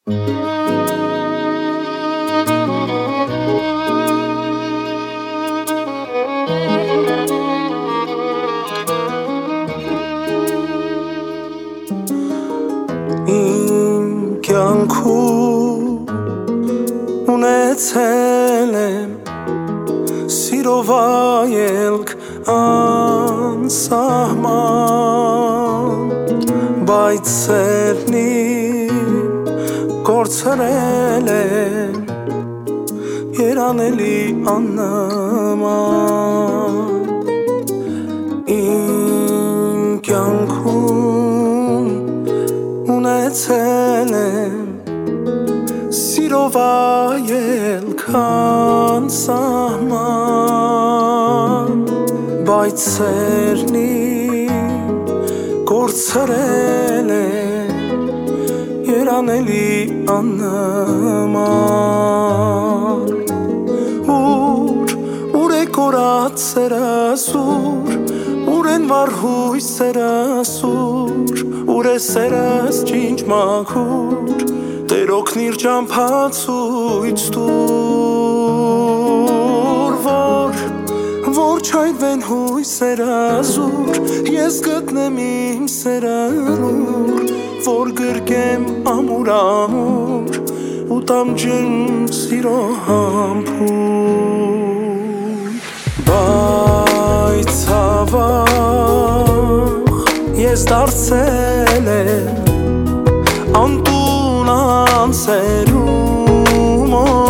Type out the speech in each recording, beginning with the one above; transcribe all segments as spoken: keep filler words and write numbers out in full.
این կյանքում ունեցել եմ սիրո վայելք անսահման, բայց սերնին կորցրել եմ երանելի աննման։ Իմ կյանքում ունեցել եմ սիրո վայելք անսահման, բայց սերնին կորցրել եմ երանելի աննման։ Ուր, ուր է կորած սերասուր, ուր են վարհույսերը սուր, ուր է սերս ջինջ մաքուր, Տեր օգնիր ճամփացույց տուր, որ որ չայնվեն հույսերը զուր, ես գտնեմ իմ սերը լուր, որ գրկեմ ամուր ամուր ու տամ ջերմ սիրո համբույր։ Բայց հավախ ես դարձել եմ անտուն անցերու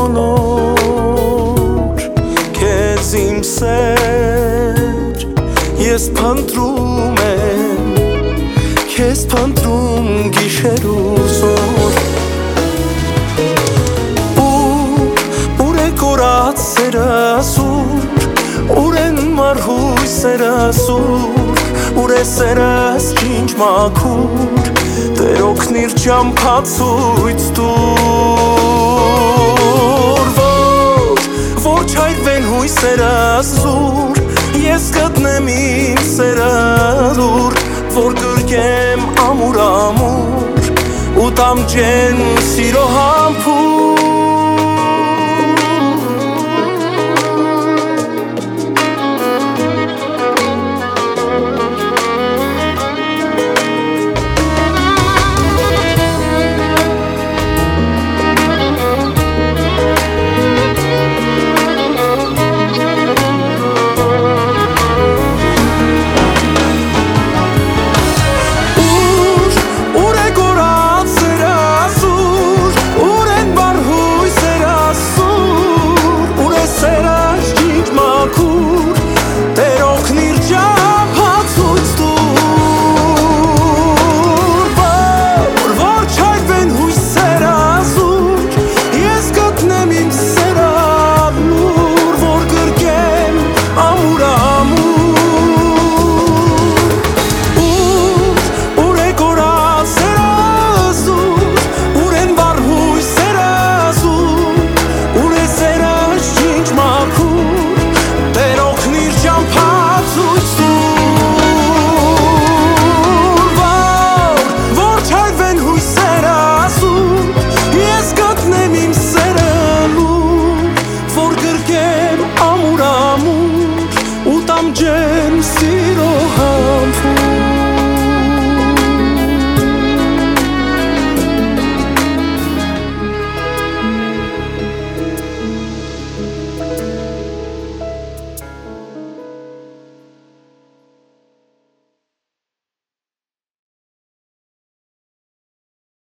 մոլոր, քեզ իմ սեր ես փնտրում եմ, քեզ փնտրում գիշեր ու զօր։ Ուր, ուր է կորած սերասուր, ուր են վարհույսերը սուր, ուր է սերս ջինջ մաքուր, Տեր օգնիր ճամփացույց տուր, որ որ չայրվեն հույսերը զուր, ես գտնեմ իմ սերը լուր, որ գրկեմ ամուր ամուր ու տամ ջերմ սիրո համբույր։